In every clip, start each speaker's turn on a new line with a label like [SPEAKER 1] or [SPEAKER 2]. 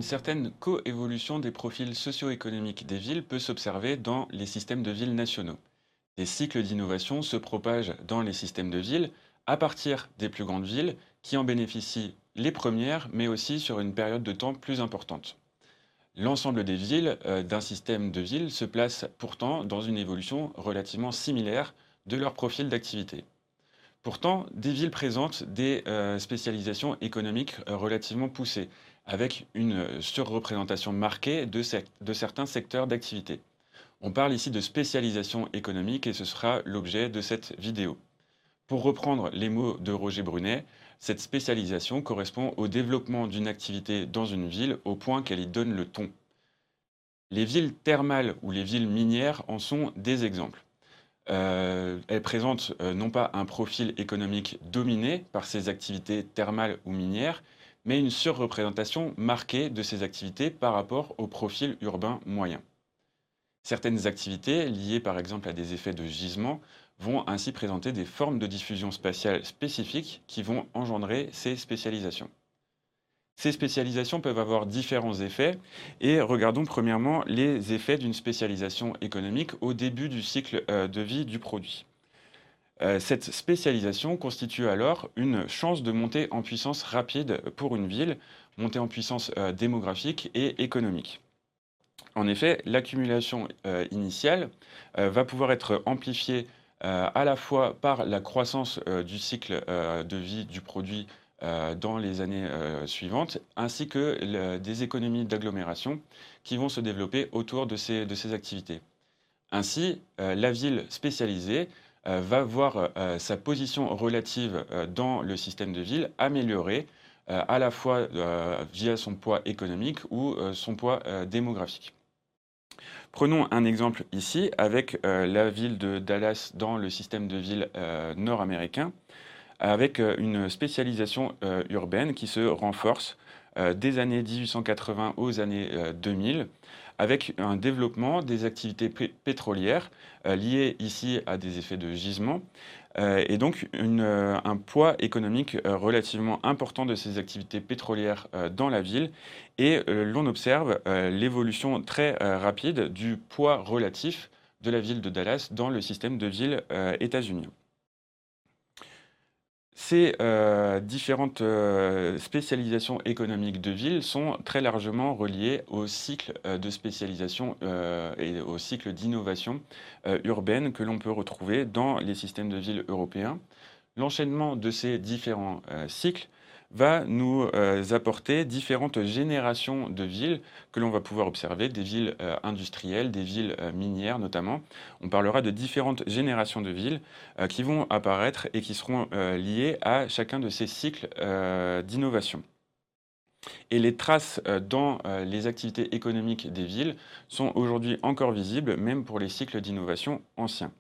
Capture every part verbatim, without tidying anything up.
[SPEAKER 1] Une certaine coévolution des profils socio-économiques des villes peut s'observer dans les systèmes de villes nationaux. Des cycles d'innovation se propagent dans les systèmes de villes à partir des plus grandes villes qui en bénéficient les premières, mais aussi sur une période de temps plus importante. L'ensemble des villes euh, d'un système de ville se place pourtant dans une évolution relativement similaire de leur profil d'activité. Pourtant, des villes présentent des euh, spécialisations économiques euh, relativement poussées, avec une euh, surreprésentation marquée de, sec- de certains secteurs d'activité. On parle ici de spécialisation économique et ce sera l'objet de cette vidéo. Pour reprendre les mots de Roger Brunet, cette spécialisation correspond au développement d'une activité dans une ville au point qu'elle y donne le ton. Les villes thermales ou les villes minières en sont des exemples. Euh, elle présente euh, non pas un profil économique dominé par ses activités thermales ou minières, mais une surreprésentation marquée de ces activités par rapport au profil urbain moyen. Certaines activités, liées par exemple à des effets de gisement, vont ainsi présenter des formes de diffusion spatiale spécifiques qui vont engendrer ces spécialisations. Ces spécialisations peuvent avoir différents effets et regardons premièrement les effets d'une spécialisation économique au début du cycle euh, de vie du produit. Euh, Cette spécialisation constitue alors une chance de monter en puissance rapide pour une ville, montée en puissance euh, démographique et économique. En effet, l'accumulation euh, initiale euh, va pouvoir être amplifiée euh, à la fois par la croissance euh, du cycle euh, de vie du produit euh, dans les années euh, suivantes, ainsi que le- des économies d'agglomération qui vont se développer autour de ces, de ces activités. Ainsi, euh, la ville spécialisée euh, va voir euh, sa position relative euh, dans le système de ville améliorée euh, à la fois euh, via son poids économique ou euh, son poids euh, démographique. Prenons un exemple ici avec euh, la ville de Dallas dans le système de ville euh, nord-américain, avec euh, une spécialisation euh, urbaine qui se renforce euh, des années mille huit cent quatre-vingts aux années euh, deux mille, avec un développement des activités pé- pétrolières euh, liées ici à des effets de gisement, euh, et donc une, euh, un poids économique euh, relativement important de ces activités pétrolières euh, dans la ville. Et euh, l'on observe euh, l'évolution très euh, rapide du poids relatif de la ville de Dallas dans le système de ville euh, états-unien. Ces euh, différentes euh, spécialisations économiques de ville sont très largement reliées au cycle euh, de spécialisation euh, et au cycle d'innovation euh, urbaine que l'on peut retrouver dans les systèmes de ville européens. L'enchaînement de ces différents euh, cycles va nous euh, apporter différentes générations de villes que l'on va pouvoir observer, des villes euh, industrielles, des villes euh, minières notamment. On parlera de différentes générations de villes euh, qui vont apparaître et qui seront euh, liées à chacun de ces cycles euh, d'innovation. Et les traces euh, dans euh, les activités économiques des villes sont aujourd'hui encore visibles, même pour les cycles d'innovation anciens.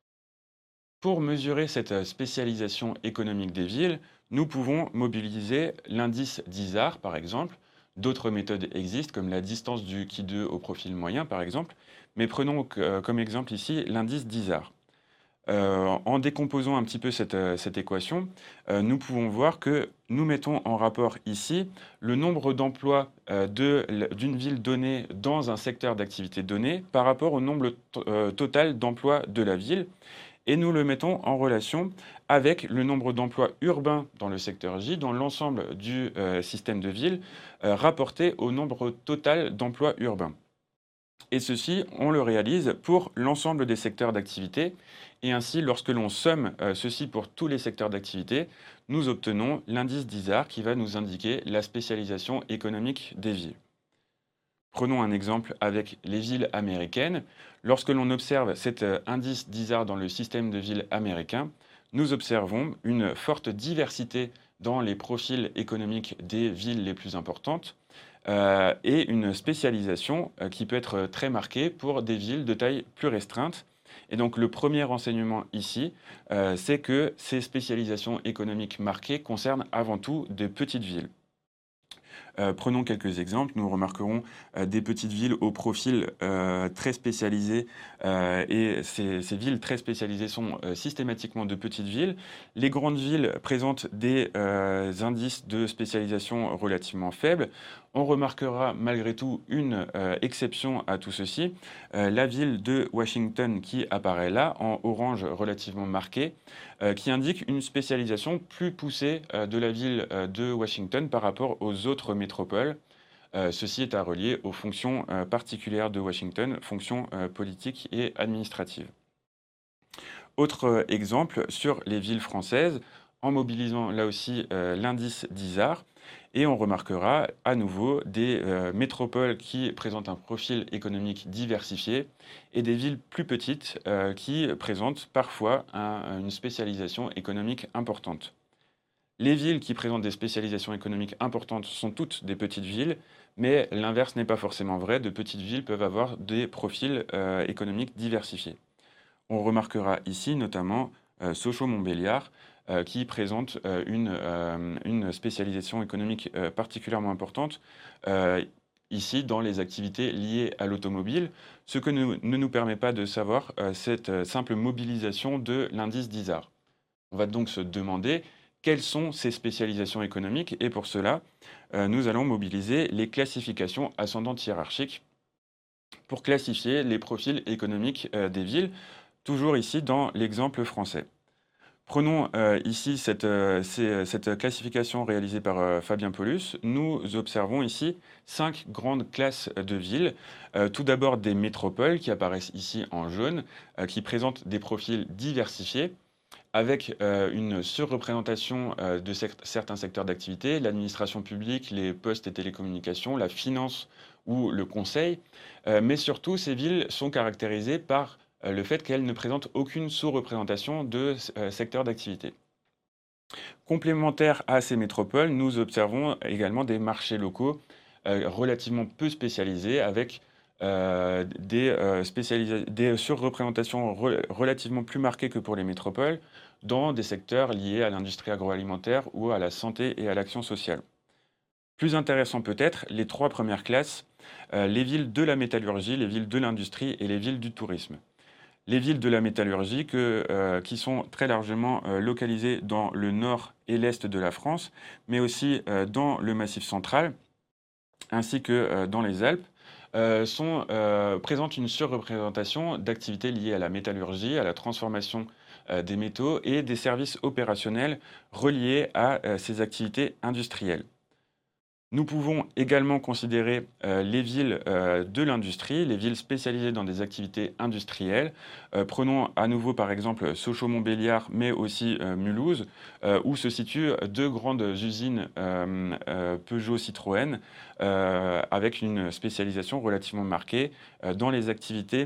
[SPEAKER 1] Pour mesurer cette euh, spécialisation économique des villes, nous pouvons mobiliser l'indice d'Isard, par exemple. D'autres méthodes existent, comme la distance du qui deux au profil moyen, par exemple. Mais prenons euh, comme exemple ici l'indice d'Isard. Euh, en décomposant un petit peu cette, euh, cette équation, euh, nous pouvons voir que nous mettons en rapport ici le nombre d'emplois euh, de l- d'une ville donnée dans un secteur d'activité donné par rapport au nombre to- euh, total d'emplois de la ville et nous le mettons en relation avec le nombre d'emplois urbains dans le secteur J, dans l'ensemble du euh, système de ville, euh, rapporté au nombre total d'emplois urbains. Et ceci, on le réalise pour l'ensemble des secteurs d'activité. Et ainsi, lorsque l'on somme euh, ceci pour tous les secteurs d'activité, nous obtenons l'indice d'Isard qui va nous indiquer la spécialisation économique des villes. Prenons un exemple avec les villes américaines. Lorsque l'on observe cet euh, indice d'Isard dans le système de villes américain, nous observons une forte diversité dans les profils économiques des villes les plus importantes euh, et une spécialisation euh, qui peut être très marquée pour des villes de taille plus restreinte. Et donc le premier renseignement ici, euh, c'est que ces spécialisations économiques marquées concernent avant tout de petites villes. Euh, prenons quelques exemples. Nous remarquerons euh, des petites villes au profil euh, très spécialisé euh, et ces, ces villes très spécialisées sont euh, systématiquement de petites villes. Les grandes villes présentent des euh, indices de spécialisation relativement faibles. On remarquera malgré tout une euh, exception à tout ceci, euh, la ville de Washington qui apparaît là en orange relativement marqué, euh, qui indique une spécialisation plus poussée euh, de la ville euh, de Washington par rapport aux autres métropoles. Euh, ceci est à relier aux fonctions euh, particulières de Washington, fonctions euh, politiques et administratives. Autre euh, exemple sur les villes françaises, en mobilisant là aussi euh, l'indice d'I S A R, et on remarquera à nouveau des euh, métropoles qui présentent un profil économique diversifié et des villes plus petites euh, qui présentent parfois un- une spécialisation économique importante. Les villes qui présentent des spécialisations économiques importantes sont toutes des petites villes, mais l'inverse n'est pas forcément vrai. De petites villes peuvent avoir des profils euh, économiques diversifiés. On remarquera ici notamment euh, Sochaux-Montbéliard, euh, qui présente euh, une, euh, une spécialisation économique euh, particulièrement importante, euh, ici dans les activités liées à l'automobile, ce que nous- ne nous permet pas de savoir euh, cette euh, simple mobilisation de l'indice d'I S A R. On va donc se demander quelles sont ces spécialisations économiques et pour cela, euh, nous allons mobiliser les classifications ascendantes hiérarchiques pour classifier les profils économiques euh, des villes, toujours ici dans l'exemple français. Prenons euh, ici cette, euh, ces- cette classification réalisée par euh, Fabien Paulus. Nous observons ici cinq grandes classes de villes. Euh, tout d'abord des métropoles qui apparaissent ici en jaune, euh, qui présentent des profils diversifiés avec euh, une surreprésentation euh, de sect- certains secteurs d'activité, l'administration publique, les postes et télécommunications, la finance ou le conseil. Euh, mais surtout, ces villes sont caractérisées par euh, le fait qu'elles ne présentent aucune sous-représentation de euh, secteurs d'activité. Complémentaires à ces métropoles, nous observons également des marchés locaux euh, relativement peu spécialisés avec euh, des, euh, spécialisa- des surreprésentations re- relativement plus marquées que pour les métropoles dans des secteurs liés à l'industrie agroalimentaire ou à la santé et à l'action sociale. Plus intéressant peut-être, les trois premières classes, euh, les villes de la métallurgie, les villes de l'industrie et les villes du tourisme. Les villes de la métallurgie que, euh, qui sont très largement euh, localisées dans le nord et l'est de la France, mais aussi euh, dans le Massif central, ainsi que euh, dans les Alpes, euh, sont, euh, présentent une surreprésentation d'activités liées à la métallurgie, à la transformation euh, des métaux et des services opérationnels reliés à euh, ces activités industrielles. Nous pouvons également considérer euh, les villes euh, de l'industrie, les villes spécialisées dans des activités industrielles. Euh, prenons à nouveau par exemple Sochaux-Montbéliard, mais aussi euh, Mulhouse, euh, où se situent deux grandes usines euh, euh, Peugeot-Citroën, euh, avec une spécialisation relativement marquée euh, dans les activités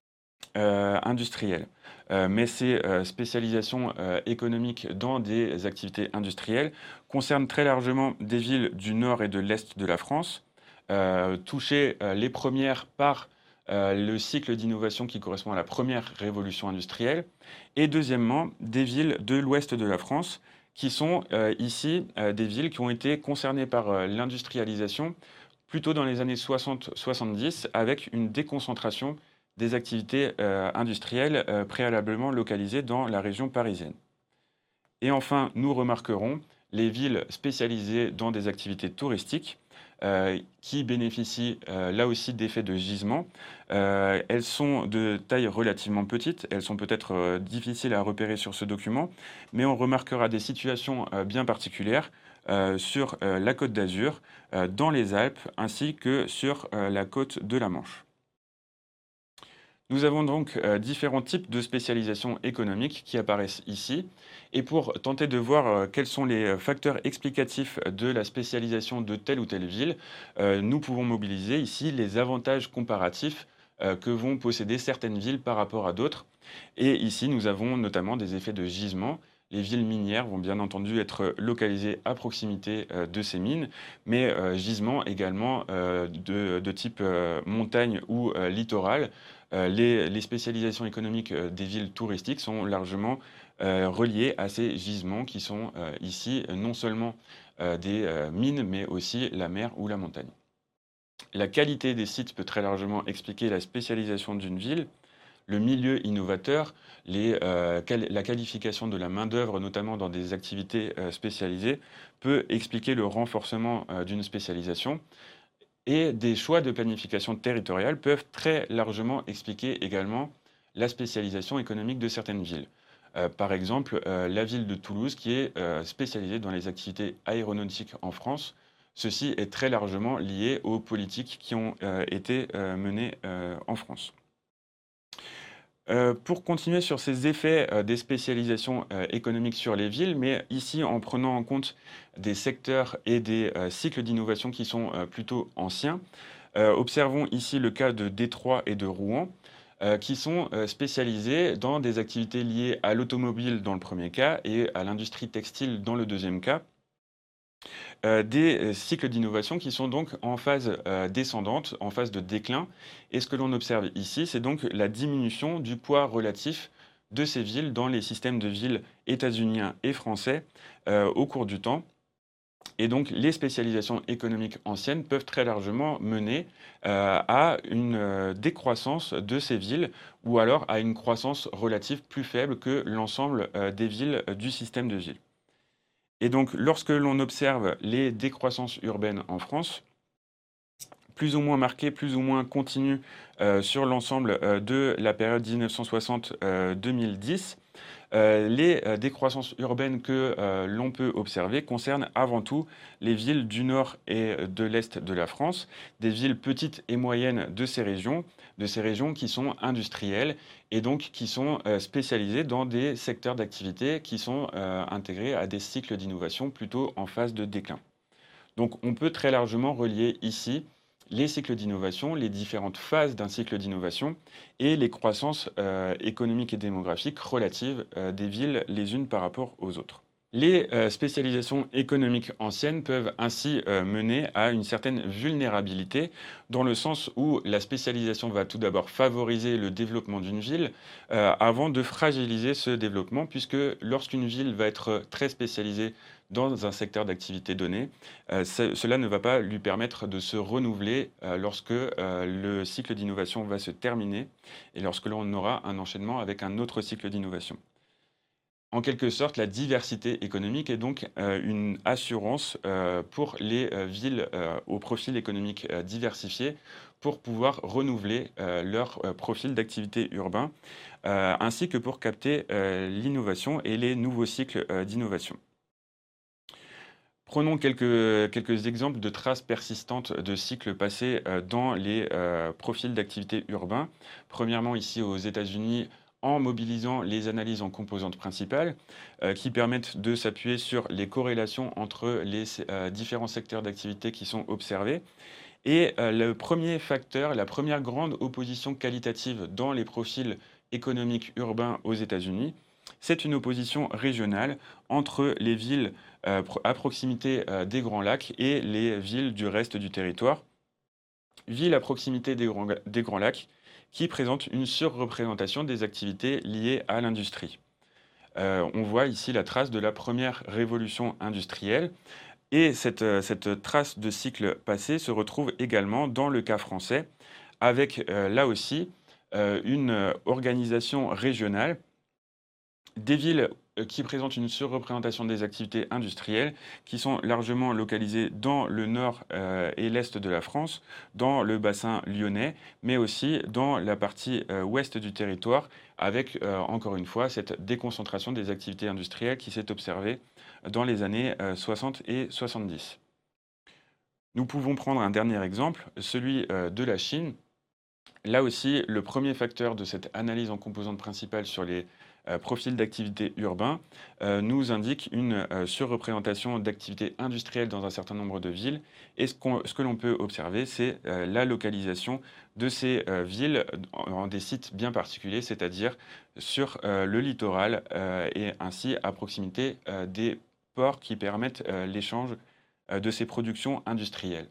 [SPEAKER 1] euh, industrielles. Euh, mais ces euh, spécialisations euh, économiques dans des activités industrielles concernent très largement des villes du nord et de l'est de la France, euh, touchées euh, les premières par euh, le cycle d'innovation qui correspond à la première révolution industrielle, et deuxièmement, des villes de l'ouest de la France, qui sont euh, ici euh, des villes qui ont été concernées par euh, l'industrialisation plutôt dans les années soixante soixante-dix, avec une déconcentration des activités euh, industrielles euh, préalablement localisées dans la région parisienne. Et enfin, nous remarquerons les villes spécialisées dans des activités touristiques euh, qui bénéficient euh, là aussi d'effets de gisement. Euh, elles sont de taille relativement petite, elles sont peut-être euh, difficiles à repérer sur ce document, mais on remarquera des situations euh, bien particulières euh, sur euh, la côte d'Azur, euh, dans les Alpes, ainsi que sur euh, la côte de la Manche. Nous avons donc euh, différents types de spécialisation économique qui apparaissent ici. Et pour tenter de voir euh, quels sont les euh, facteurs explicatifs de la spécialisation de telle ou telle ville, euh, nous pouvons mobiliser ici les avantages comparatifs euh, que vont posséder certaines villes par rapport à d'autres. Et ici, nous avons notamment des effets de gisement. Les villes minières vont bien entendu être localisées à proximité euh, de ces mines, mais euh, gisements également euh, de, de type euh, montagne ou euh, littoral. Euh, les, les spécialisations économiques euh, des villes touristiques sont largement euh, reliées à ces gisements qui sont euh, ici non seulement euh, des euh, mines, mais aussi la mer ou la montagne. La qualité des sites peut très largement expliquer la spécialisation d'une ville, le milieu innovateur, les, euh, quali- la qualification de la main-d'œuvre, notamment dans des activités euh, spécialisées, peut expliquer le renforcement euh, d'une spécialisation. Et des choix de planification territoriale peuvent très largement expliquer également la spécialisation économique de certaines villes. Euh, par exemple, euh, la ville de Toulouse, qui est euh, spécialisée dans les activités aéronautiques en France. Ceci est très largement lié aux politiques qui ont euh, été euh, menées euh, en France. Euh, pour continuer sur ces effets euh, des spécialisations euh, économiques sur les villes, mais ici en prenant en compte des secteurs et des euh, cycles d'innovation qui sont euh, plutôt anciens, euh, observons ici le cas de Détroit et de Rouen, euh, qui sont euh, spécialisés dans des activités liées à l'automobile dans le premier cas et à l'industrie textile dans le deuxième cas. Euh, des euh, cycles d'innovation qui sont donc en phase euh, descendante, en phase de déclin. Et ce que l'on observe ici, c'est donc la diminution du poids relatif de ces villes dans les systèmes de villes états-uniens et français euh, au cours du temps. Et donc les spécialisations économiques anciennes peuvent très largement mener euh, à une euh, décroissance de ces villes ou alors à une croissance relative plus faible que l'ensemble euh, des villes euh, du système de ville. Et donc, lorsque l'on observe les décroissances urbaines en France, plus ou moins marquées, plus ou moins continues euh, sur l'ensemble euh, de la période mille neuf cent soixante à deux mille dix, euh, les euh, décroissances urbaines que euh, l'on peut observer concernent avant tout les villes du nord et de l'est de la France, des villes petites et moyennes de ces régions, de ces régions qui sont industrielles et donc qui sont euh, spécialisées dans des secteurs d'activité qui sont euh, intégrés à des cycles d'innovation plutôt en phase de déclin. Donc on peut très largement relier ici les cycles d'innovation, les différentes phases d'un cycle d'innovation et les croissances euh, économiques et démographiques relatives euh, des villes les unes par rapport aux autres. Les euh, spécialisations économiques anciennes peuvent ainsi euh, mener à une certaine vulnérabilité, dans le sens où la spécialisation va tout d'abord favoriser le développement d'une ville euh, avant de fragiliser ce développement, puisque lorsqu'une ville va être très spécialisée dans un secteur d'activité donné, euh, ce- cela ne va pas lui permettre de se renouveler euh, lorsque euh, le cycle d'innovation va se terminer et lorsque l'on aura un enchaînement avec un autre cycle d'innovation. En quelque sorte, la diversité économique est donc euh, une assurance euh, pour les euh, villes euh, au profil économique euh, diversifié pour pouvoir renouveler euh, leur euh, profil d'activité urbain, euh, ainsi que pour capter euh, l'innovation et les nouveaux cycles euh, d'innovation. Prenons quelques, quelques exemples de traces persistantes de cycles passés euh, dans les euh, profils d'activité urbains. Premièrement, ici aux États-Unis, en mobilisant les analyses en composantes principales, euh, qui permettent de s'appuyer sur les corrélations entre les euh, différents secteurs d'activité qui sont observés. Et euh, le premier facteur, la première grande opposition qualitative dans les profils économiques urbains aux États-Unis, c'est une opposition régionale entre les villes euh, à proximité euh, des Grands Lacs et les villes du reste du territoire. Villes à proximité des Grands, des Grands Lacs qui présentent une surreprésentation des activités liées à l'industrie. Euh, on voit ici la trace de la première révolution industrielle et cette, euh, cette trace de cycle passé se retrouve également dans le cas français, avec euh, là aussi euh, une euh, organisation régionale des villes euh, qui présentent une surreprésentation des activités industrielles, qui sont largement localisées dans le nord euh, et l'est de la France, dans le bassin lyonnais, mais aussi dans la partie euh, ouest du territoire, avec euh, encore une fois cette déconcentration des activités industrielles qui s'est observée dans les années euh, soixante et soixante-dix. Nous pouvons prendre un dernier exemple, celui euh, de la Chine. Là aussi, le premier facteur de cette analyse en composantes principales sur les euh, profil d'activité urbain euh, nous indique une euh, surreprésentation d'activités industrielles dans un certain nombre de villes. Et ce, qu'on- ce que l'on peut observer, c'est euh, la localisation de ces euh, villes en, en des sites bien particuliers, c'est-à-dire sur euh, le littoral euh, et ainsi à proximité euh, des ports qui permettent euh, l'échange euh, de ces productions industrielles.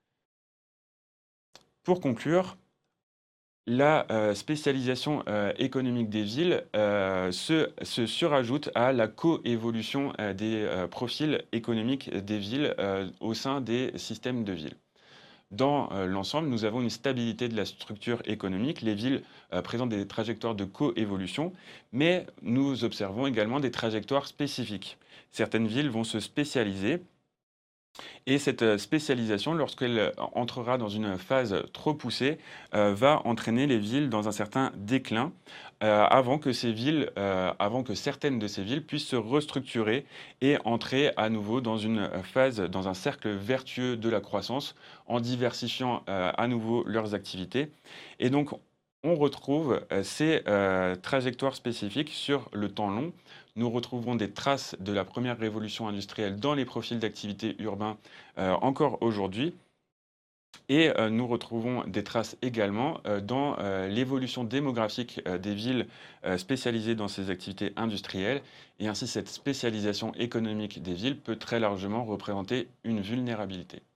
[SPEAKER 1] Pour conclure, la euh, spécialisation euh, économique des villes euh, se, se surajoute à la coévolution euh, des euh, profils économiques des villes euh, au sein des systèmes de villes. Dans euh, l'ensemble, nous avons une stabilité de la structure économique. Les villes euh, présentent des trajectoires de coévolution, mais nous observons également des trajectoires spécifiques. Certaines villes vont se spécialiser et cette euh, spécialisation, lorsqu'elle euh, entrera dans une phase trop poussée, euh, va entraîner les villes dans un certain déclin euh, avant que ces villes, euh, avant que certaines de ces villes puissent se restructurer et entrer à nouveau dans une phase, dans un cercle vertueux de la croissance en diversifiant euh, à nouveau leurs activités. Et donc, on retrouve euh, ces euh, trajectoires spécifiques sur le temps long. Nous retrouverons des traces de la première révolution industrielle dans les profils d'activité urbains euh, encore aujourd'hui. Et euh, nous retrouvons des traces également euh, dans euh, l'évolution démographique euh, des villes euh, spécialisées dans ces activités industrielles. Et ainsi, cette spécialisation économique des villes peut très largement représenter une vulnérabilité.